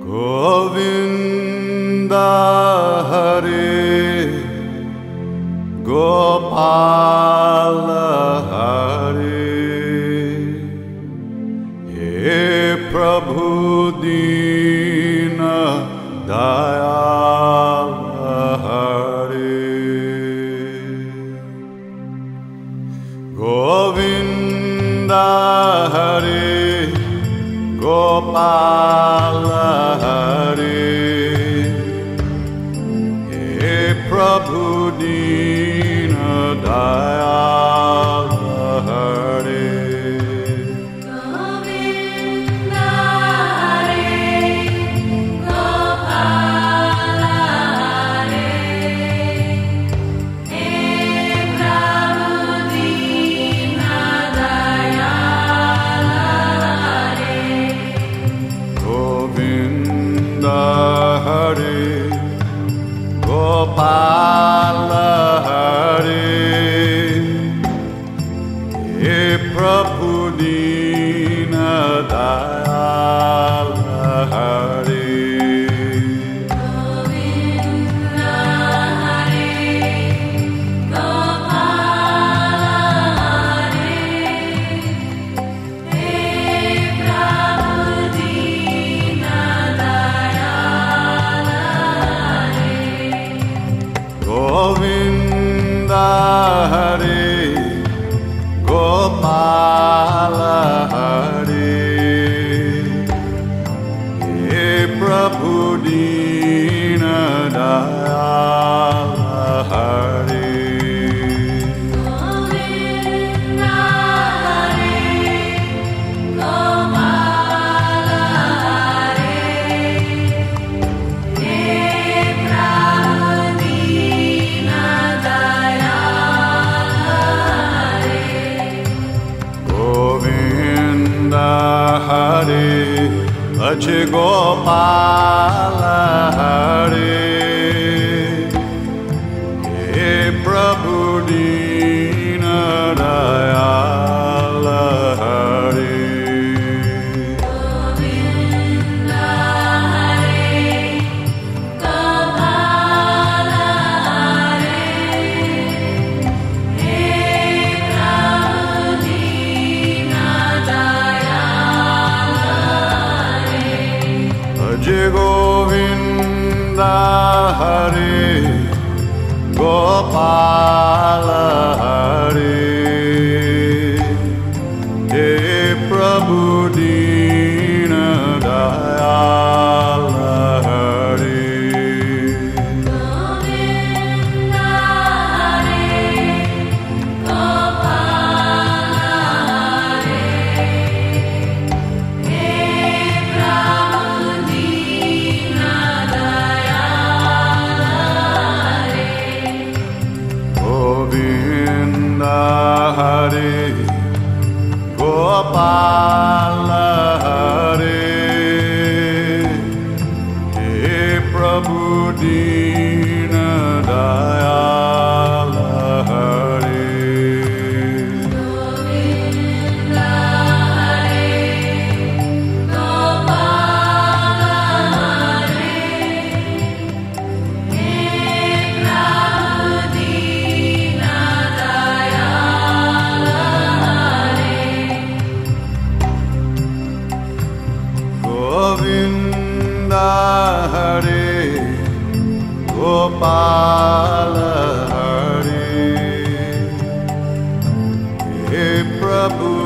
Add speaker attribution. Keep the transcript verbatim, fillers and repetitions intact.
Speaker 1: Govinda Hare Gopala Hare He Prabhu Dina Dayala Hare Govinda Hare Gopala Hare He Prabhu Dina Dayala Hare
Speaker 2: Govinda Hare Gopala Hare He Prabhu Dina Dayala
Speaker 1: Govinda Hare Gopala Hare He Prabhu Dina Dayala Hare
Speaker 2: Govinda Hare Gopala Hare He Prabhu Dina Dayala
Speaker 1: Govinda Hare Gopala Hare He Prabhu Dina Dayala Hare
Speaker 2: Govinda Hare Gopala Hare He Prabhu Dina Dayala
Speaker 1: Govinda Hare Bhaja Gopala Hare He Prabhu Dina Dayala Hare
Speaker 2: Govinda Hare Gopala Hare He Prabhu Dina Dayala
Speaker 1: Bhaja Govinda Hare Gopala Hare He Prabhu Dina Dayala Hare
Speaker 2: Govinda Hare Gopala Hare He Prabhu Dina Dayala
Speaker 1: Govinda Hare Gopala Hare He Prabhu Dina Dayala Hare
Speaker 2: Govinda Hare Gopala Hare He Prabhu Dina Dayala
Speaker 1: Govinda Hare Gopala Hare He Prabhu